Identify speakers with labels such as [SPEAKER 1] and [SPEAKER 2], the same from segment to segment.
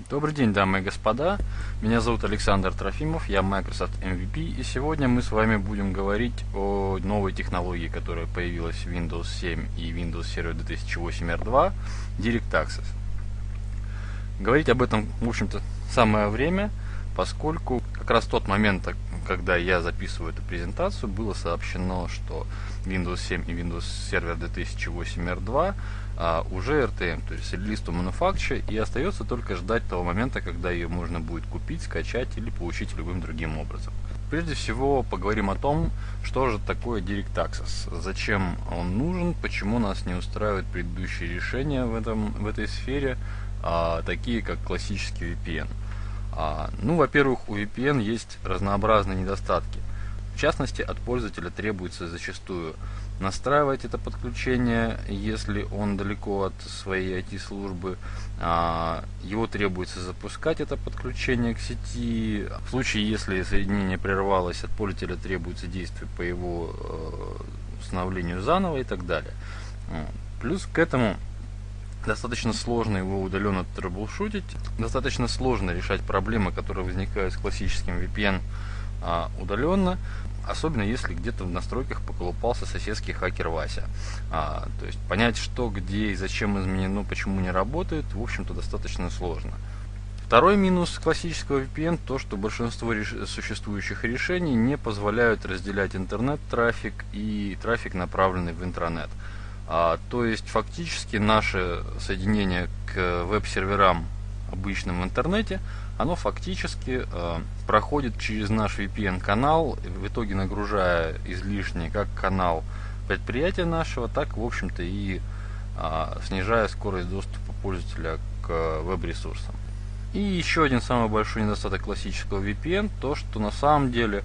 [SPEAKER 1] Добрый день, дамы и господа. Меня зовут Александр Трофимов, я Microsoft MVP, и сегодня мы с вами будем говорить о новой технологии, которая появилась в Windows 7 и Windows Server 2008 R2, Direct Access. Говорить об этом, в общем-то, самое время, поскольку как раз в тот момент, когда я записываю эту презентацию, было сообщено, что Windows 7 и Windows Server 2008 R2 уже RTM, то есть Release to Manufacture, и остается только ждать того момента, когда ее можно будет купить, скачать или получить любым другим образом. Прежде всего поговорим о том, что же такое Direct Access, зачем он нужен, почему нас не устраивают предыдущие решения в этой сфере, такие как классический VPN. Во-первых, у VPN есть разнообразные недостатки. В частности, от пользователя требуется зачастую настраивать это подключение, если он далеко от своей IT-службы. Его требуется запускать это подключение к сети. В случае, если соединение прервалось, от пользователя требуется действие по его установлению заново и так далее. Плюс к этому достаточно сложно его удаленно трэблшутить, достаточно сложно решать проблемы, которые возникают с классическим VPN удаленно, особенно если где-то в настройках поколупался соседский хакер Вася. То есть понять, что, где и зачем изменено, почему не работает, в общем-то достаточно сложно. Второй минус классического VPN то, что большинство существующих решений не позволяют разделять интернет-трафик и трафик, направленный в интранет. То есть фактически наше соединение к веб-серверам обычном в интернете, оно фактически проходит через наш VPN-канал, в итоге нагружая излишне как канал предприятия нашего, так, в общем-то, и снижая скорость доступа пользователя к веб-ресурсам. И еще один самый большой недостаток классического VPN, то, что на самом деле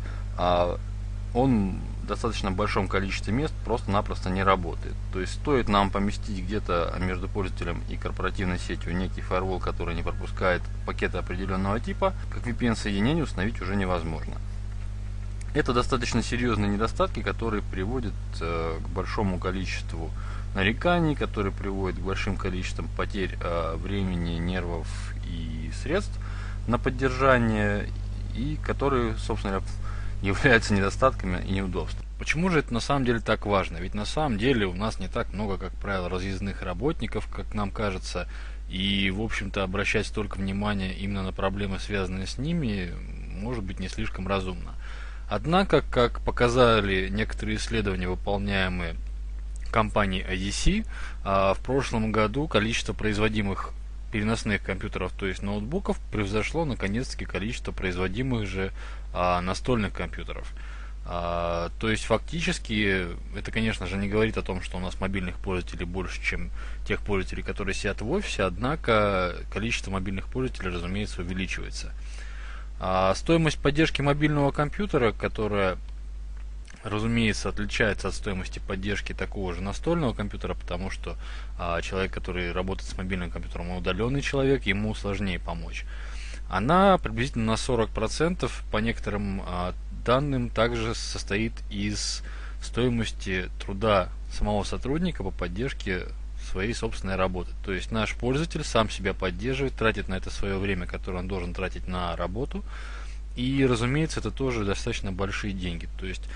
[SPEAKER 1] он в достаточно большом количестве мест просто-напросто не работает. То есть стоит нам поместить где-то между пользователем и корпоративной сетью некий фаервол, который не пропускает пакеты определенного типа, как VPN-соединение установить уже невозможно. Это достаточно серьезные недостатки, которые приводят к большому количеству нареканий, которые приводят к большим количествам потерь времени, нервов и средств на поддержание, и которые, собственно говоря, являются недостатками и неудобством. Почему же это на самом деле так важно? Ведь на самом деле у нас не так много, как правило, разъездных работников, как нам кажется, и, в общем-то, обращать столько внимания именно на проблемы, связанные с ними, может быть не слишком разумно. Однако, как показали некоторые исследования, выполняемые компанией IDC, в прошлом году количество производимых переносных компьютеров, то есть ноутбуков, превзошло наконец-таки количество производимых же настольных компьютеров. То есть фактически это, конечно же, не говорит о том, что у нас мобильных пользователей больше, чем тех пользователей, которые сидят в офисе, однако количество мобильных пользователей, разумеется, увеличивается. Стоимость поддержки мобильного компьютера, которая, разумеется, отличается от стоимости поддержки такого же настольного компьютера, потому что человек, который работает с мобильным компьютером, он удаленный человек, ему сложнее помочь. Она приблизительно на 40%, по некоторым данным, также состоит из стоимости труда самого сотрудника по поддержке своей собственной работы. То есть наш пользователь сам себя поддерживает, тратит на это свое время, которое он должен тратить на работу. И, разумеется, это тоже достаточно большие деньги. То есть,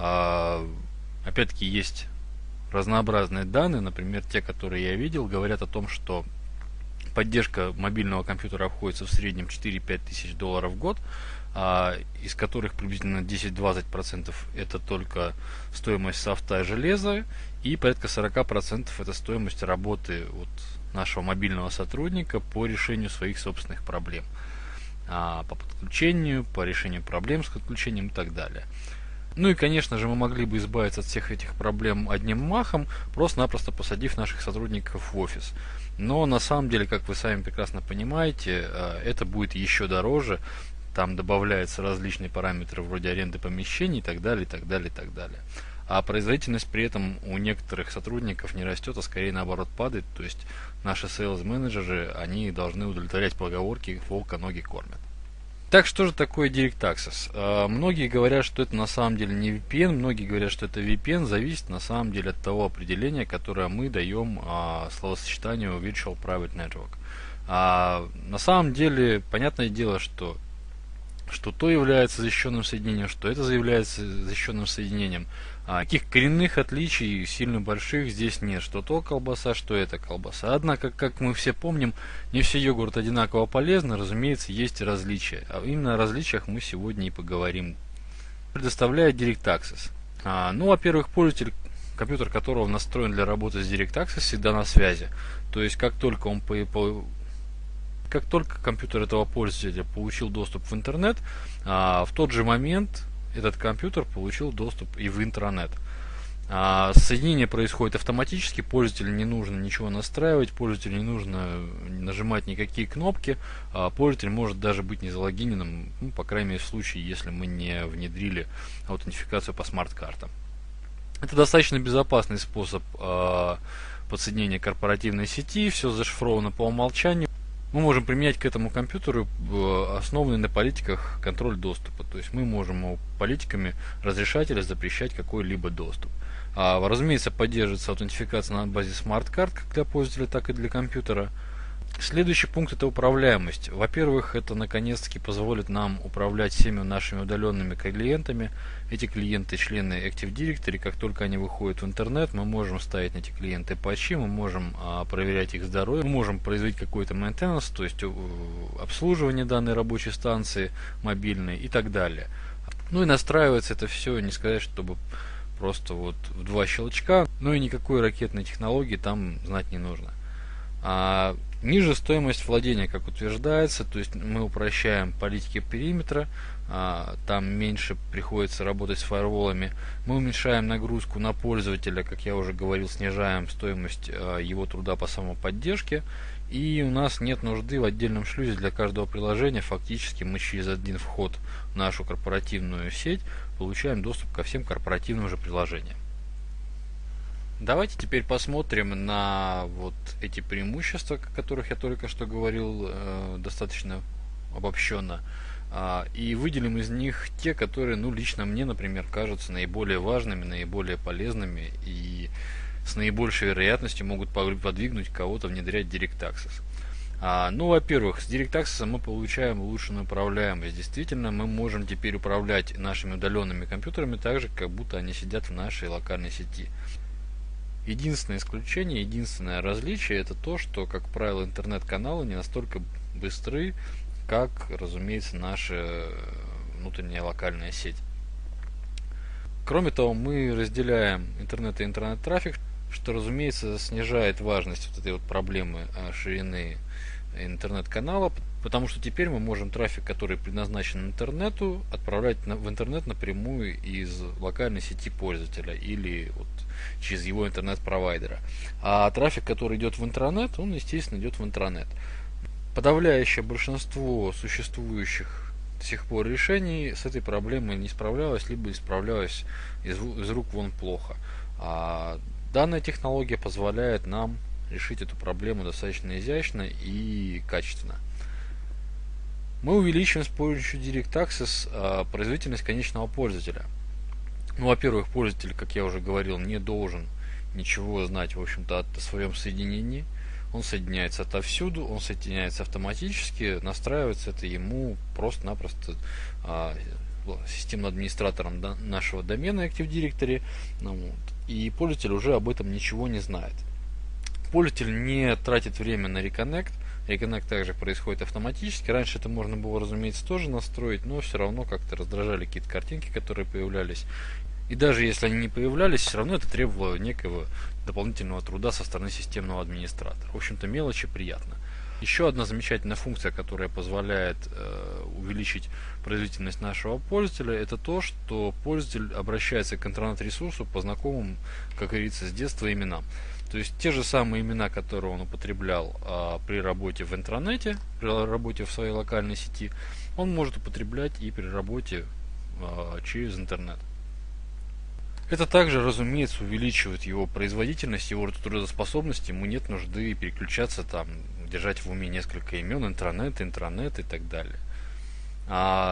[SPEAKER 1] опять-таки, есть разнообразные данные, например, те, которые я видел, говорят о том, что поддержка мобильного компьютера обходится в среднем 4-5 тысяч долларов в год, из которых приблизительно 10-20% это только стоимость софта и железа, и порядка 40% это стоимость работы нашего мобильного сотрудника по решению своих собственных проблем, по подключению, по решению проблем с подключением и так далее. Ну и, конечно же, мы могли бы избавиться от всех этих проблем одним махом, просто-напросто посадив наших сотрудников в офис. Но на самом деле, как вы сами прекрасно понимаете, это будет еще дороже. Там добавляются различные параметры вроде аренды помещений и так далее, и так далее, и так далее. А производительность при этом у некоторых сотрудников не растет, а скорее наоборот падает. То есть наши сейлс-менеджеры, они должны удовлетворять поговорки «волка ноги кормят». Так, что же такое Direct Access? Многие говорят, что это на самом деле не VPN, многие говорят, что это VPN, зависит на самом деле от того определения, которое мы даем словосочетанию Virtual Private Network. А на самом деле, понятное дело, что то является защищенным соединением, что это является защищенным соединением. Таких коренных отличий сильно больших здесь нет, что то колбаса, что это колбаса. Однако, как мы все помним, не все йогурты одинаково полезны, разумеется, есть различия. А именно о различиях мы сегодня и поговорим. Предоставляет Direct Access. Во-первых, пользователь, компьютер которого настроен для работы с Direct Access, всегда на связи. То есть, как только компьютер этого пользователя получил доступ в интернет, в тот же момент этот компьютер получил доступ и в интранет. Соединение происходит автоматически, пользователю не нужно ничего настраивать, пользователю не нужно нажимать никакие кнопки, пользователь может даже быть не залогиненным, по крайней мере в случае, если мы не внедрили аутентификацию по смарт-картам. Это достаточно безопасный способ подсоединения корпоративной сети, все зашифровано по умолчанию. Мы можем применять к этому компьютеру основанный на политиках контроль доступа. То есть мы можем политиками разрешать или запрещать какой-либо доступ. Разумеется, поддерживается аутентификация на базе смарт-карт как для пользователя, так и для компьютера. Следующий пункт — это управляемость. Во-первых, это наконец-таки позволит нам управлять всеми нашими удаленными клиентами. Эти клиенты — члены Active Directory. Как только они выходят в интернет, мы можем ставить на эти клиенты патчи, мы можем проверять их здоровье, мы можем производить какой-то maintenance, то есть обслуживание данной рабочей станции мобильной и так далее. И настраивается это все, не сказать, чтобы просто в 2 щелчка, и никакой ракетной технологии там знать не нужно. Ниже стоимость владения, как утверждается, то есть мы упрощаем политики периметра, там меньше приходится работать с фаерволами, мы уменьшаем нагрузку на пользователя, как я уже говорил, снижаем стоимость его труда по самоподдержке, и у нас нет нужды в отдельном шлюзе для каждого приложения. Фактически мы через один вход в нашу корпоративную сеть получаем доступ ко всем корпоративным же приложениям. Давайте теперь посмотрим на эти преимущества, о которых я только что говорил, достаточно обобщенно, и выделим из них те, которые, лично мне, например, кажутся наиболее важными, наиболее полезными и с наибольшей вероятностью могут подвигнуть кого-то внедрять Direct Access. Во-первых, с Direct Access мы получаем улучшенную управляемость. Действительно, мы можем теперь управлять нашими удаленными компьютерами так же, как будто они сидят в нашей локальной сети. Единственное исключение, единственное различие — это то, что, как правило, интернет-каналы не настолько быстры, как, разумеется, наша внутренняя локальная сеть. Кроме того, мы разделяем интернет и интернет-трафик, что, разумеется, снижает важность этой проблемы ширины интернет-канала, потому что теперь мы можем трафик, который предназначен интернету, отправлять в интернет напрямую из локальной сети пользователя или через его интернет-провайдера. А трафик, который идет в интранет, он, естественно, идет в интранет. Подавляющее большинство существующих до сих пор решений с этой проблемой не справлялось, либо справлялось из рук вон плохо. Данная технология позволяет нам решить эту проблему достаточно изящно и качественно. Мы увеличиваем с помощью Direct Access производительность конечного пользователя. Во-первых, пользователь, как я уже говорил, не должен ничего знать, в общем-то, о своем соединении. Он соединяется отовсюду, он соединяется автоматически, настраивается это ему просто-напросто системным администратором нашего домена Active Directory, и пользователь уже об этом ничего не знает. Пользователь не тратит время на Reconnect. Reconnect также происходит автоматически. Раньше это можно было, разумеется, тоже настроить, но все равно как-то раздражали какие-то картинки, которые появлялись. И даже если они не появлялись, все равно это требовало некого дополнительного труда со стороны системного администратора. В общем-то, мелочи приятно. Еще одна замечательная функция, которая позволяет увеличить производительность нашего пользователя, это то, что пользователь обращается к интернет-ресурсу по знакомым, как говорится, с детства именам. То есть те же самые имена, которые он употреблял при работе в интранете, при работе в своей локальной сети, он может употреблять и при работе через интернет. Это также, разумеется, увеличивает его производительность, его трудоспособность, ему нет нужды переключаться, держать в уме несколько имен, интранет и так далее.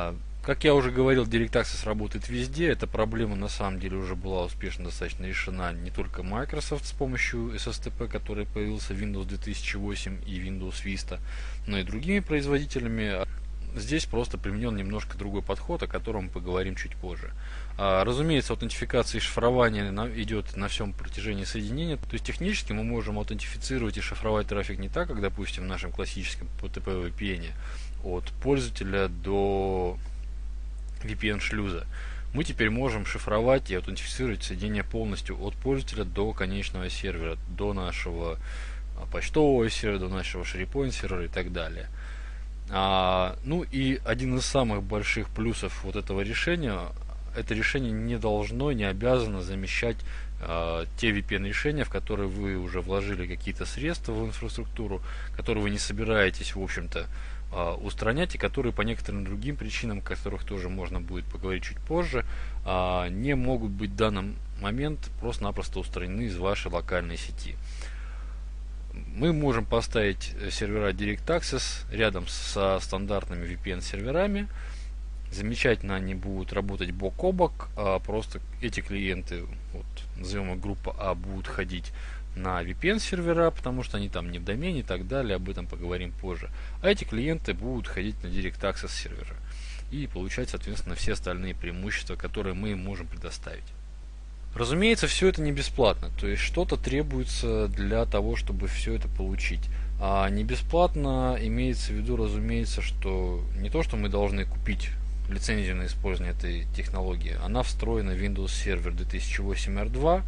[SPEAKER 1] Как я уже говорил, Direct Access работает везде. Эта проблема на самом деле уже была успешно достаточно решена не только Microsoft с помощью SSTP, который появился в Windows 2008 и Windows Vista, но и другими производителями. Здесь просто применен немножко другой подход, о котором мы поговорим чуть позже. Разумеется, аутентификация и шифрование идет на всем протяжении соединения. То есть технически мы можем аутентифицировать и шифровать трафик не так, как, допустим, в нашем классическом PTP VPN от пользователя до VPN-шлюза. Мы теперь можем шифровать и аутентифицировать соединение полностью от пользователя до конечного сервера, до нашего почтового сервера, до нашего SharePoint сервера и так далее. Ну и один из самых больших плюсов вот этого решения, это решение не должно, не обязано замещать те VPN-решения, в которые вы уже вложили какие-то средства в инфраструктуру, которые вы не собираетесь, в общем-то, устранять, и которые по некоторым другим причинам, о которых тоже можно будет поговорить чуть позже, не могут быть в данный момент просто-напросто устранены из вашей локальной сети. Мы можем поставить сервера Direct Access рядом со стандартными VPN-серверами. Замечательно они будут работать бок о бок. Просто эти клиенты, вот, назовем их группа А, будут ходить на VPN-сервера, потому что они там не в домене и так далее. Об этом поговорим позже. А эти клиенты будут ходить на Direct Access сервера и получать, соответственно, все остальные преимущества, которые мы им можем предоставить. Разумеется, все это не бесплатно, то есть что-то требуется для того, чтобы все это получить. А не бесплатно имеется в виду, разумеется, что не то, что мы должны купить лицензию на использование этой технологии, она встроена в Windows Server 2008 R2,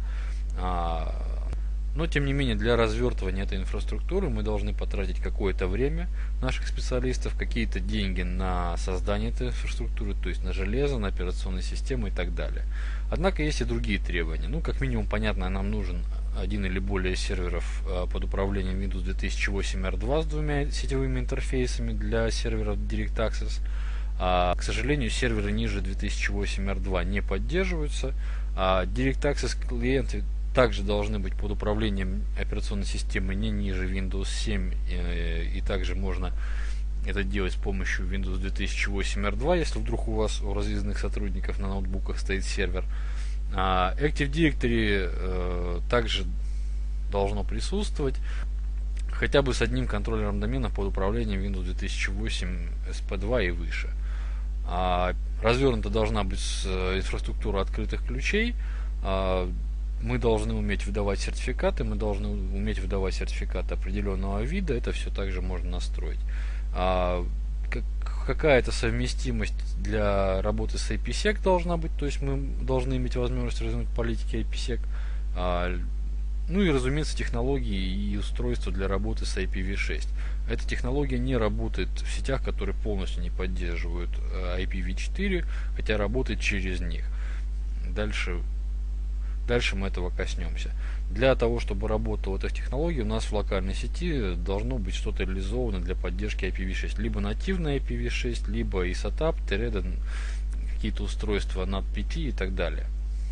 [SPEAKER 1] но тем не менее для развертывания этой инфраструктуры мы должны потратить какое-то время наших специалистов, какие-то деньги на создание этой инфраструктуры, то есть на железо, на операционные системы и так далее. Однако есть и другие требования. Ну, как минимум, понятно, нам нужен один или более серверов под управлением Windows 2008 R2 с двумя сетевыми интерфейсами для серверов Direct Access. К сожалению, серверы ниже 2008 R2 не поддерживаются. Direct Access клиенты также должны быть под управлением операционной системы не ниже Windows 7, и также можно это делать с помощью Windows 2008 R2, если вдруг у вас, у разъездных сотрудников на ноутбуках стоит сервер. Active Directory также должно присутствовать, хотя бы с одним контроллером домена под управлением Windows 2008 SP2 и выше. Развернута должна быть инфраструктура открытых ключей. Мы должны уметь выдавать сертификаты, определенного вида, это все также можно настроить. Какая-то совместимость для работы с IPsec должна быть, то есть мы должны иметь возможность развернуть политики IPsec. Ну и, разумеется, технологии и устройства для работы с IPv6. Эта технология не работает в сетях, которые полностью не поддерживают IPv4, хотя работает через них. Дальше мы этого коснемся. Для того, чтобы работала эта технология, у нас в локальной сети должно быть что-то реализовано для поддержки IPv6. Либо нативная IPv6, либо ISATAP, какие-то устройства NAT-PT и так далее.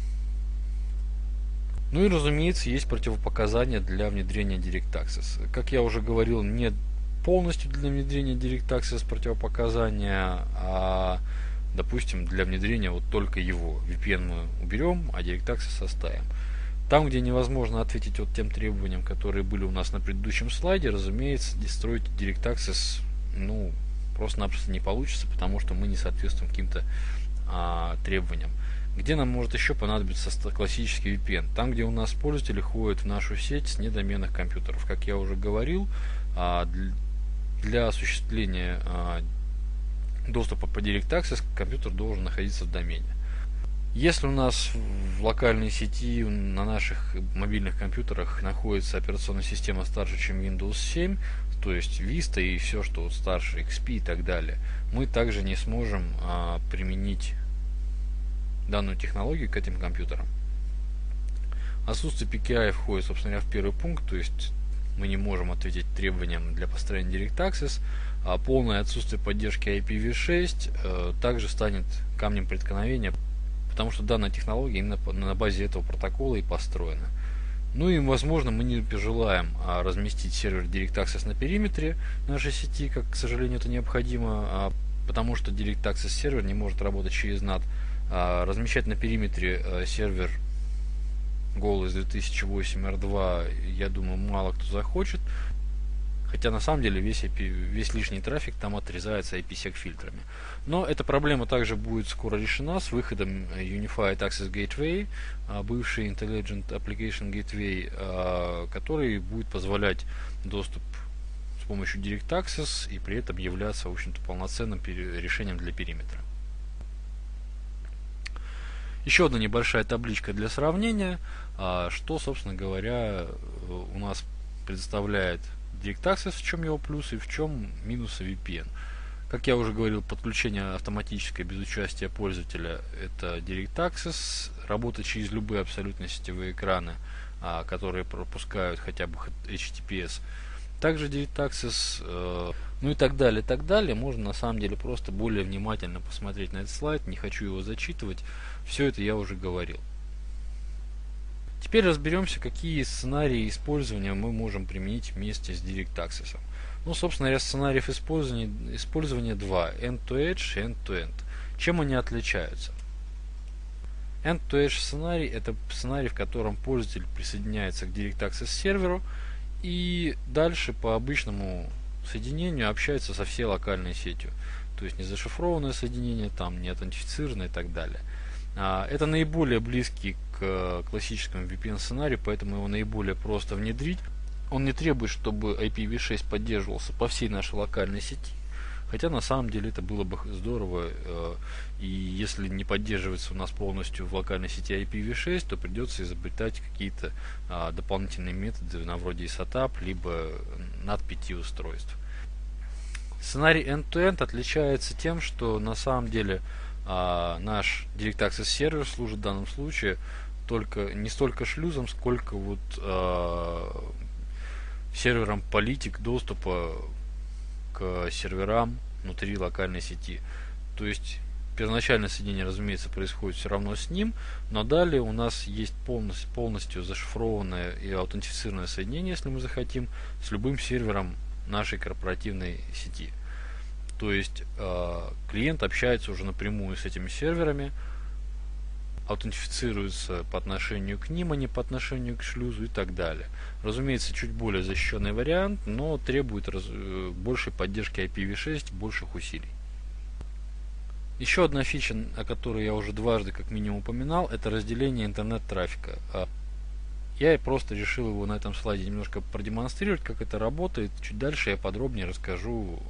[SPEAKER 1] Ну и, разумеется, есть противопоказания для внедрения Direct Access. Как я уже говорил, не полностью для внедрения Direct Access противопоказания, а, допустим, для внедрения вот только его. VPN мы уберем, а Direct Access оставим. Там, где невозможно ответить вот тем требованиям, которые были у нас на предыдущем слайде, разумеется, строить Direct Access, просто-напросто не получится, потому что мы не соответствуем каким-то требованиям. Где нам может еще понадобиться классический VPN? Там, где у нас пользователи ходят в нашу сеть с недоменных компьютеров. Как я уже говорил, для осуществления доступа по Direct Access компьютер должен находиться в домене. Если у нас в локальной сети на наших мобильных компьютерах находится операционная система старше, чем Windows 7, то есть Vista и все, что старше, XP и так далее, мы также не сможем применить данную технологию к этим компьютерам. Отсутствие PKI входит, собственно говоря, в первый пункт, то есть мы не можем ответить требованиям для построения Direct Access, а полное отсутствие поддержки IPv6 также станет камнем преткновения, потому что данная технология именно на базе этого протокола и построена. Ну и, возможно, мы не пожелаем разместить сервер Direct Access на периметре нашей сети, как, к сожалению, это необходимо,
[SPEAKER 2] потому что Direct Access сервер не может работать через NAT. Размещать на периметре сервер Golos 2008 R2, я думаю, мало кто захочет. Хотя на самом деле весь лишний трафик там отрезается IPsec фильтрами. Но эта проблема также будет скоро решена с выходом Unified Access Gateway, бывший Intelligent Application Gateway, который будет позволять доступ с помощью Direct Access и при этом являться, в общем-то, полноценным решением для периметра. Еще одна небольшая табличка для сравнения, что, собственно говоря, у нас предоставляет Direct Access, в чем его плюсы и в чем минусы VPN. Как я уже говорил, подключение автоматическое без участия пользователя — это Direct Access. Работа через любые абсолютно сетевые экраны, которые пропускают хотя бы HTTPS. Также Direct Access, ну и так далее, так далее. Можно на самом деле просто более внимательно посмотреть на этот слайд. Не хочу его зачитывать. Все это я уже говорил. Теперь разберемся, какие сценарии использования мы можем применить вместе с Direct Access. Ну, собственно говоря, сценариев использования два: End-to-Edge и End-to-End. Чем они отличаются? End-to-Edge сценарий — это сценарий, в котором пользователь присоединяется к Direct Access серверу и дальше по обычному соединению общается со всей локальной сетью. То есть не зашифрованное соединение, там не аутентифицированное и так далее. Это наиболее близкий к классическому VPN-сценарию, поэтому его наиболее просто внедрить. Он не требует, чтобы IPv6 поддерживался по всей нашей локальной сети, хотя на самом деле это было бы здорово, и если не поддерживается у нас полностью в локальной сети IPv6, то придется изобретать какие-то дополнительные методы на вроде SATAP, либо над 5 устройств. Сценарий End-to-End отличается тем, что на самом деле наш Direct Access сервер служит в данном случае не столько шлюзом, сколько сервером политик доступа к серверам внутри локальной сети. То есть первоначальное соединение, разумеется, происходит все равно с ним, но далее у нас есть полностью зашифрованное и аутентифицированное соединение, если мы захотим, с любым сервером нашей корпоративной сети. То есть клиент общается уже напрямую с этими серверами, аутентифицируется по отношению к ним, а не по отношению к шлюзу и так далее. Разумеется, чуть более защищенный вариант, но требует большей поддержки IPv6, больших усилий. Еще одна фича, о которой я уже дважды как минимум упоминал, это разделение интернет-трафика. Я просто решил его на этом слайде немножко продемонстрировать, как это работает. Чуть дальше я подробнее расскажу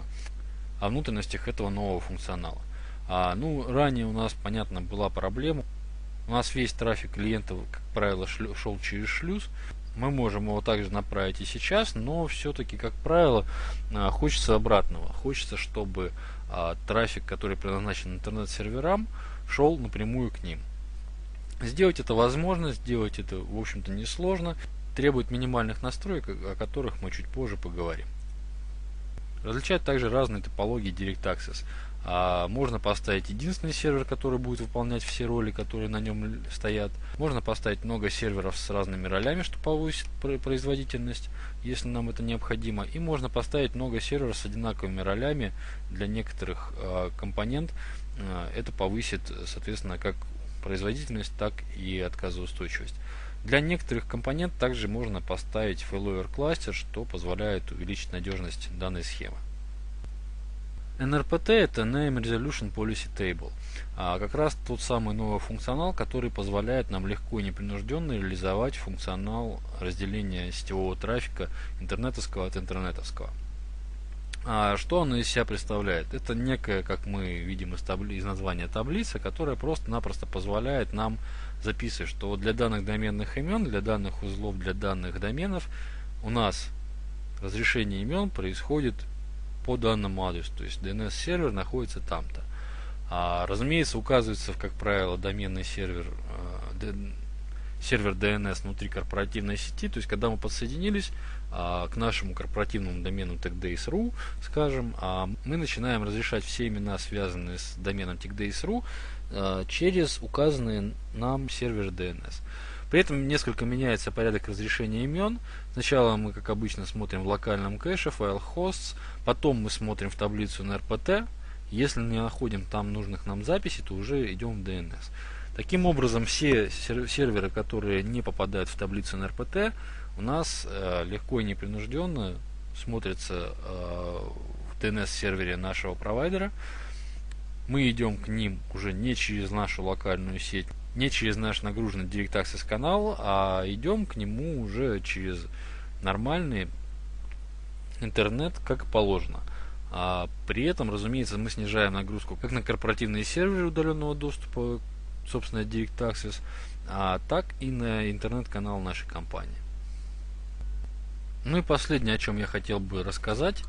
[SPEAKER 2] о внутренностях этого нового функционала. Ранее у нас, понятно, была проблема. У нас весь трафик клиентов, как правило, шел через шлюз. Мы можем его также направить и сейчас, но все-таки, как правило, хочется обратного. Хочется, чтобы трафик, который предназначен интернет-серверам, шел напрямую к ним. Сделать это возможно, сделать это, в общем-то, несложно. Требует минимальных настроек, о которых мы чуть позже поговорим. Различают также разные топологии Direct Access. Можно поставить единственный сервер, который будет выполнять все роли, которые на нем стоят. Можно поставить много серверов с разными ролями, что повысит производительность, если нам это необходимо. И можно поставить много серверов с одинаковыми ролями для некоторых компонент. Это повысит, соответственно, как производительность, так и отказоустойчивость. Для некоторых компонент также можно поставить failover кластер, что позволяет увеличить надежность данной схемы. NRPT — это Name Resolution Policy Table. Как раз тот самый новый функционал, который позволяет нам легко и непринужденно реализовать функционал разделения сетевого трафика интернетовского от интернетовского. Что оно из себя представляет? Это некая, как мы видим из названия, таблица, которая просто-напросто позволяет нам записывать, что для данных доменных имен, для данных узлов, для данных доменов у нас разрешение имен происходит по данному адресу, то есть DNS-сервер находится там-то. Разумеется, указывается, как правило, доменный сервер DNS внутри корпоративной сети, то есть когда мы подсоединились к нашему корпоративному домену techdays.ru, скажем, мы начинаем разрешать все имена, связанные с доменом techdays.ru, через указанный нам сервер DNS. При этом несколько меняется порядок разрешения имен. Сначала мы, как обычно, смотрим в локальном кэше, файл hosts, потом мы смотрим в таблицу NRPT, Если не находим там нужных нам записей, то уже идем в DNS. Таким образом, все серверы, которые не попадают в таблицу НРПТ, у нас легко и непринужденно смотрятся в DNS-сервере нашего провайдера. Мы идем к ним уже не через нашу локальную сеть, не через наш нагруженный Direct Access канал, а идем к нему уже через нормальный интернет, как положено. При этом, разумеется, мы снижаем нагрузку как на корпоративные серверы удаленного доступа, собственно, Direct Access, так и на интернет-канал нашей компании. Ну и последнее, о чем я хотел бы рассказать,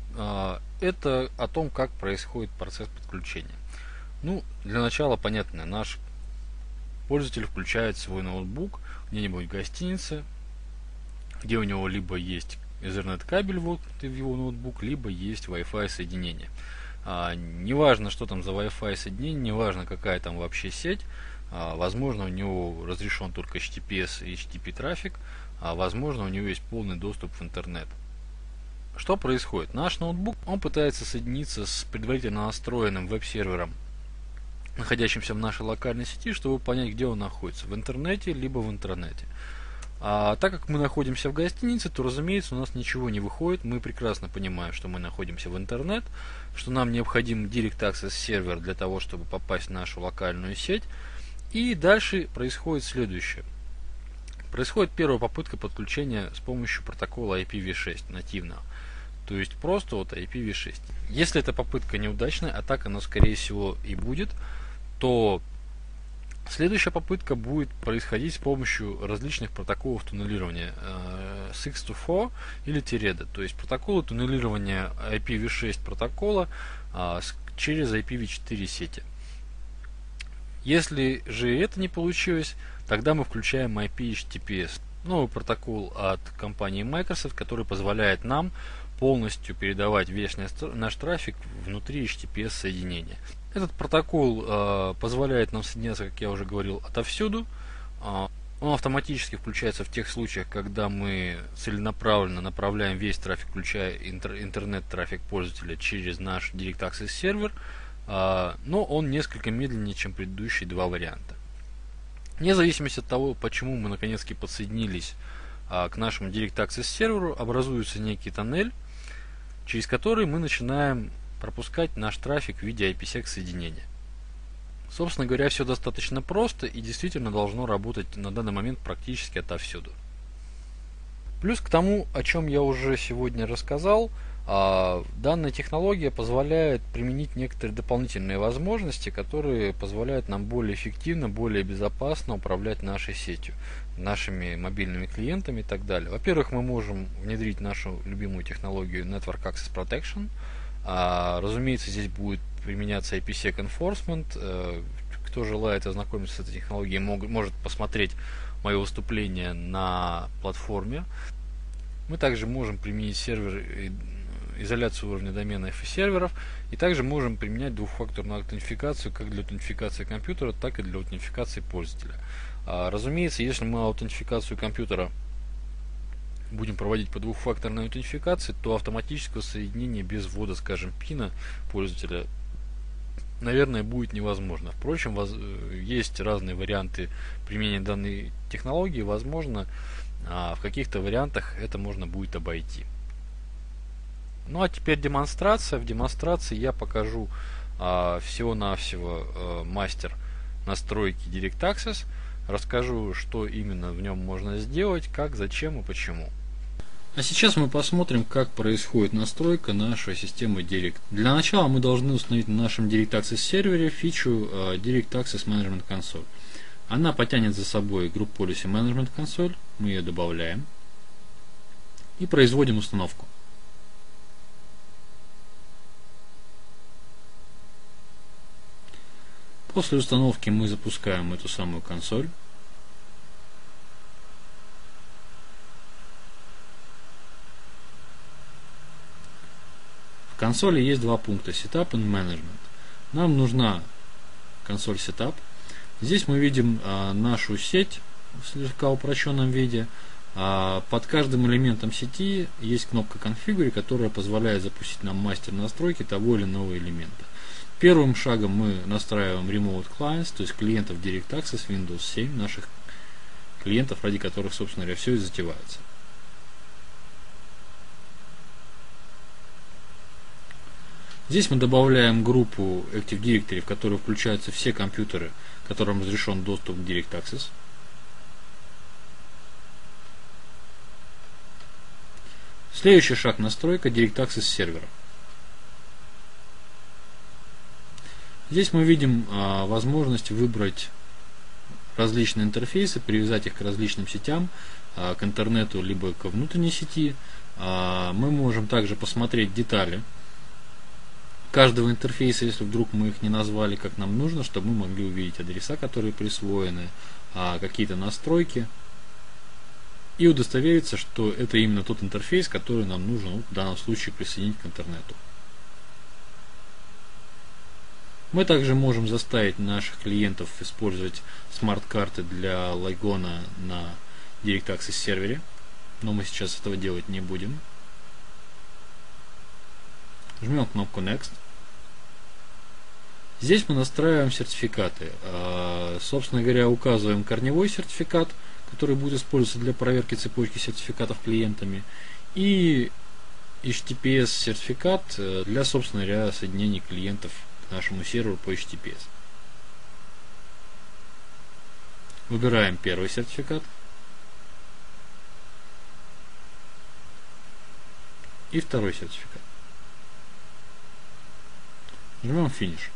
[SPEAKER 2] это о том, как происходит процесс подключения. Ну, для начала понятно, наш пользователь включает свой ноутбук где-нибудь в гостинице, где у него либо есть Ethernet кабель воткнутый в его ноутбук, либо есть Wi-Fi соединение. Неважно, что там за Wi-Fi соединение, неважно, какая там вообще сеть, возможно, у него разрешен только HTTPS и HTTP трафик, возможно, у него есть полный доступ в интернет. Что происходит? Наш ноутбук, он пытается соединиться с предварительно настроенным веб-сервером, находящимся в нашей локальной сети, чтобы понять, где он находится, в интернете, либо в интернете. Так как мы находимся в гостинице, то, разумеется, у нас ничего не выходит. Мы прекрасно понимаем, что мы находимся в интернет, что нам необходим Direct Access сервер для того, чтобы попасть в нашу локальную сеть. И дальше происходит следующее. Происходит первая попытка подключения с помощью протокола IPv6 нативного. То есть просто вот IPv6. Если эта попытка неудачная, а так она скорее всего и будет, то следующая попытка будет происходить с помощью различных протоколов туннелирования SIX2FO или TEREDA, то есть протоколы туннелирования IPv6 протокола через IPv4 сети. Если же это не получилось, тогда мы включаем IP-HTTPS, новый протокол от компании Microsoft, который позволяет нам полностью передавать весь наш трафик внутри HTTPS соединения. Этот протокол позволяет нам соединяться, как я уже говорил, отовсюду. Он автоматически включается в тех случаях, когда мы целенаправленно направляем весь трафик, включая интернет-трафик пользователя, через наш Direct Access сервер, но он несколько медленнее, чем предыдущие два варианта. Вне зависимости от того, почему мы наконец-таки подсоединились к нашему Direct Access серверу, образуется некий тоннель, через который мы начинаем пропускать наш трафик в виде IPsec соединения. Собственно говоря, все достаточно просто и действительно должно работать на данный момент практически отовсюду. Плюс к тому, о чем я уже сегодня рассказал, данная технология позволяет применить некоторые дополнительные возможности, которые позволяют нам более эффективно, более безопасно управлять нашей сетью, нашими мобильными клиентами и так далее. Во-первых, мы можем внедрить нашу любимую технологию Network Access Protection. Разумеется, здесь будет применяться IPsec Enforcement. Кто желает ознакомиться с этой технологией, может посмотреть мое выступление на платформе. Мы также можем применить изоляцию уровня домена FS-серверов, и также можем применять двухфакторную аутентификацию как для аутентификации компьютера, так и для аутентификации пользователя. Разумеется, если мы аутентификацию компьютера будем проводить по двухфакторной аутентификации, то автоматического соединения без ввода, скажем, пина пользователя, наверное, будет невозможно. Впрочем, есть разные варианты применения данной технологии. Возможно, в каких-то вариантах это можно будет обойти. Ну а теперь демонстрация. В демонстрации я покажу всего-навсего мастер настройки Direct Access. Расскажу, что именно в нем можно сделать, как, зачем и почему. А сейчас мы посмотрим, как происходит настройка нашей системы Direct. Для начала мы должны установить на нашем Direct Access сервере фичу Direct Access Management Console. Она потянет за собой Group Policy Management Console. Мы ее добавляем и производим установку. После установки мы запускаем эту самую консоль. В консоли есть два пункта: Setup и Management. Нам нужна консоль Setup. Здесь мы видим нашу сеть в слегка упрощенном виде. Под каждым элементом сети есть кнопка Configure, которая позволяет запустить нам мастер настройки того или иного элемента. Первым шагом мы настраиваем Remote Clients, то есть клиентов Direct Access Windows 7, наших клиентов, ради которых, собственно говоря, все и затевается. Здесь мы добавляем группу Active Directory, в которую включаются все компьютеры, которым разрешен доступ к Direct Access. Следующий шаг — настройка Direct Access сервера. Здесь мы видим возможность выбрать различные интерфейсы, привязать их к различным сетям, к интернету либо к внутренней сети. Мы можем также посмотреть детали каждого интерфейса, если вдруг мы их не назвали как нам нужно, чтобы мы могли увидеть адреса, которые присвоены, какие-то настройки, и удостовериться, что это именно тот интерфейс, который нам нужно в данном случае присоединить к интернету. Мы также можем заставить наших клиентов использовать смарт-карты для логона на Direct Access сервере, но мы сейчас этого делать не будем. Жмем кнопку Next. Здесь мы настраиваем сертификаты. Собственно говоря, указываем корневой сертификат, который будет использоваться для проверки цепочки сертификатов клиентами, и HTTPS сертификат для, собственно говоря, соединения клиентов к нашему серверу по HTTPS. Выбираем первый сертификат и второй сертификат. Жмем Finish.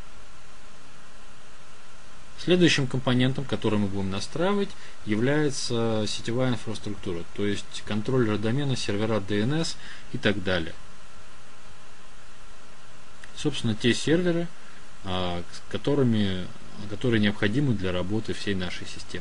[SPEAKER 2] Следующим компонентом, который мы будем настраивать, является сетевая инфраструктура, то есть контроллер домена, сервера DNS и так далее. Собственно, те серверы, которые необходимы для работы всей нашей системы.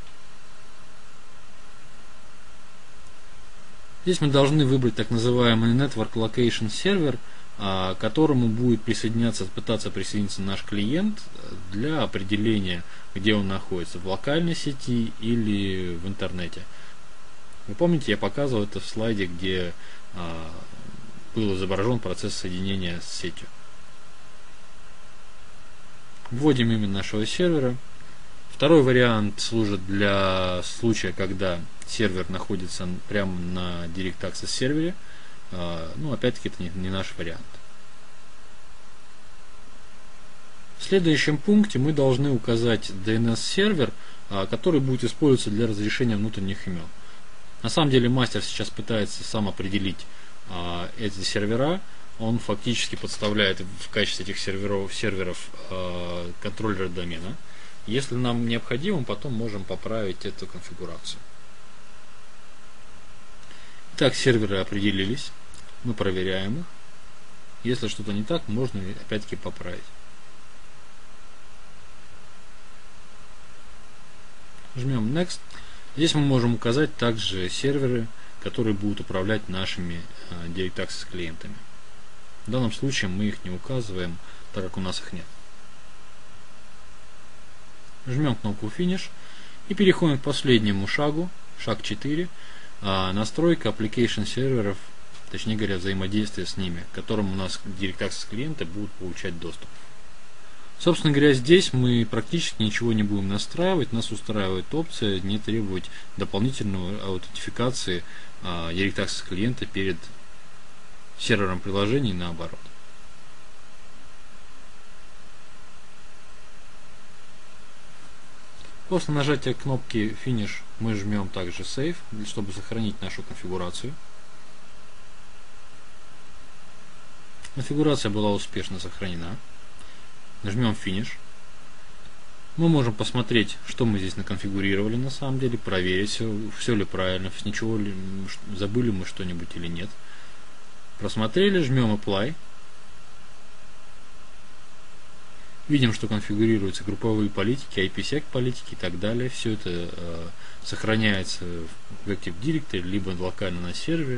[SPEAKER 2] Здесь мы должны выбрать так называемый Network Location Server, к которому будет пытаться присоединиться наш клиент для определения, где он находится, в локальной сети или в интернете. Вы помните, я показывал это в слайде, где был изображен процесс соединения с сетью. Вводим имя нашего сервера. Второй вариант служит для случая, когда сервер находится прямо на Direct Access сервере. Опять-таки, это не наш вариант. В следующем пункте мы должны указать DNS-сервер, который будет использоваться для разрешения внутренних имен. На самом деле мастер сейчас пытается сам определить эти сервера. Он фактически подставляет в качестве этих серверов контроллер домена. Если нам необходимо, потом можем поправить эту конфигурацию. Итак, серверы определились. Мы проверяем их. Если что-то не так, можно опять-таки поправить. Жмем Next. Здесь мы можем указать также серверы, которые будут управлять нашими Direct Access клиентами. В данном случае мы их не указываем, так как у нас их нет. Жмем кнопку Finish и переходим к последнему шагу, шаг 4, настройка application серверов, точнее говоря, взаимодействие с ними, к которым у нас Direct Access клиенты будут получать доступ. Собственно говоря, здесь мы практически ничего не будем настраивать, нас устраивает опция не требовать дополнительной аутентификации Direct Access клиента перед сервером приложений и наоборот. После нажатия кнопки Finish мы жмем также Save, чтобы сохранить нашу конфигурацию. Конфигурация была успешно сохранена. Нажмем Finish. Мы можем посмотреть, что мы здесь наконфигурировали на самом деле, проверить, все ли правильно, ничего ли, забыли мы что-нибудь или нет. Просмотрели, жмем Apply. Видим, что конфигурируются групповые политики, IPsec политики и так далее. Все это сохраняется в Active Directory, либо локально на сервере.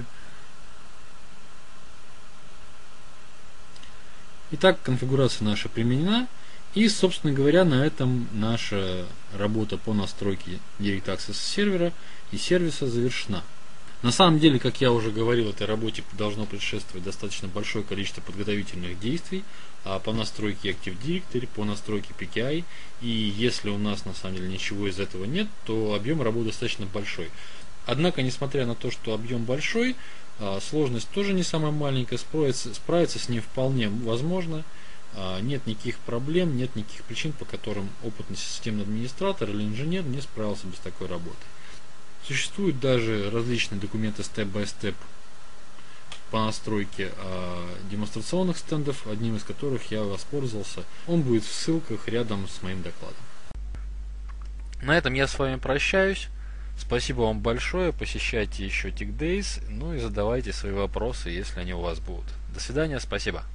[SPEAKER 2] Итак, конфигурация наша применена. И, собственно говоря, на этом наша работа по настройке Direct Access сервера и сервиса завершена. На самом деле, как я уже говорил, этой работе должно предшествовать достаточно большое количество подготовительных действий по настройке Active Directory, по настройке PKI. И если у нас на самом деле ничего из этого нет, то объем работы достаточно большой. Однако, несмотря на то, что объем большой, сложность тоже не самая маленькая, справиться с ним вполне возможно. Нет никаких проблем, нет никаких причин, по которым опытный системный администратор или инженер не справился без такой работы. Существуют даже различные документы степ-бай-степ по настройке демонстрационных стендов, одним из которых я воспользовался. Он будет в ссылках рядом с моим докладом. На этом я с вами прощаюсь. Спасибо вам большое, посещайте еще TechDays, ну и задавайте свои вопросы, если они у вас будут. До свидания, спасибо.